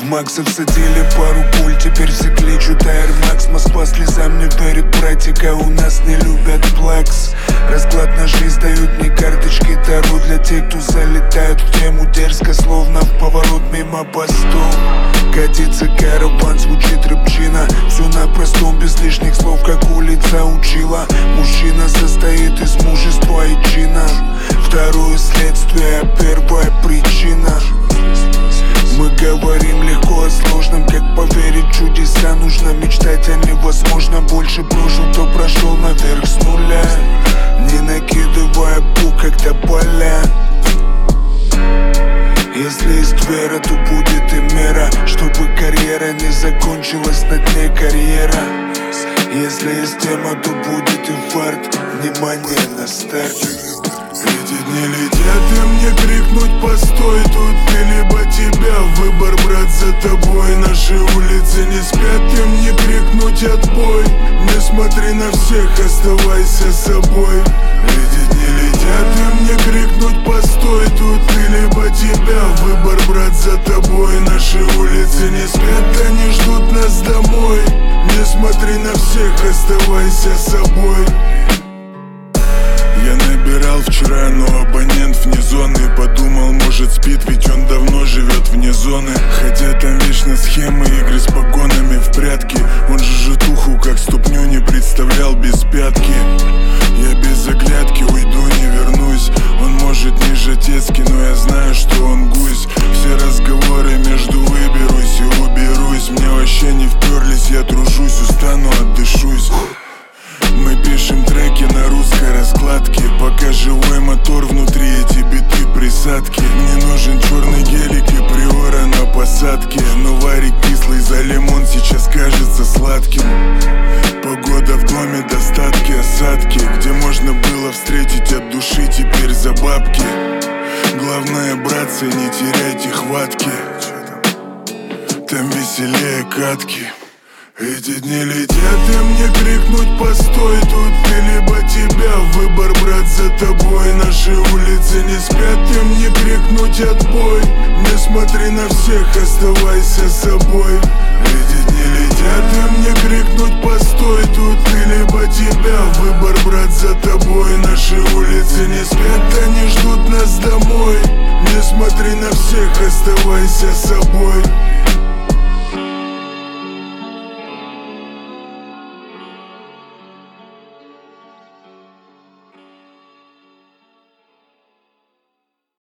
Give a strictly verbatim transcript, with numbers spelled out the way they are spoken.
Максов садили пару пуль, теперь все кличут Air Max. Москва слезам не верит, братика, у нас не любят плакс. Расклад на жизнь дают не карточки Таро для тех, кто залетают в тему дерзко, словно в поворот мимо постов. Катится караван, звучит рыбчина, все на простом, без лишних слов, как улица учила. Мужчина состоит из мужества и чина, второе следствие, а первая причина. Мы говорим легко о сложном, как поверить в чудеса. Нужно мечтать о невозможном. Больше прожил, кто прошел наверх с нуля, не накидывая бук, как тополя. Если есть вера, то будет и мера, чтобы карьера не закончилась на дне карьера. Если есть тема, то будет и фарт. Внимание на старт. Эти дни летят, и мне крикнуть постой. Тут ты либо тебя, выбор, брат, за тобой. Наши улицы не спят, и мне крикнуть отбой. Не смотри на всех, оставайся собой. Эти дни летят, и мне крикнуть постой. Тут ты либо тебя, выбор, брат, за тобой. Наши улицы не спят, они ждут нас домой. Не смотри на всех, оставайся собой. Я набирал вчера, но абонент вне зоны. Подумал, может спит, ведь он давно живет вне зоны. Хотя там вечно схемы, игры с погонами в прятки. Он же житуху как ступню не представлял без пятки. Я без оглядки уйду, не вернусь. Он может не жатецкий, но я знаю, что он гусь. Все разговоры между выберусь и уберусь. Мне вообще не вперлись, я тружусь, устану, отдышусь. Мы пишем треки на русской раскладке, пока живой мотор внутри, эти биты присадки. Мне нужен черный гелик и приора на посадке. Но варик кислый за лимон сейчас кажется сладким. Погода в доме, достатки, осадки. Где можно было встретить от души, теперь за бабки. Главное, братцы, не теряйте хватки. Там веселее катки. Эти дни летят, и мне крикнуть постой. Тут ты либо тебя, выбор, брат, за тобой. Наши улицы не спят, и мне крикнуть отбой. Не смотри на всех, оставайся собой. Эти дни летят, и мне крикнуть постой. Тут ты либо тебя, выбор, брат, за тобой. Наши улицы не спят, они ждут нас домой. Не смотри на всех, оставайся собой.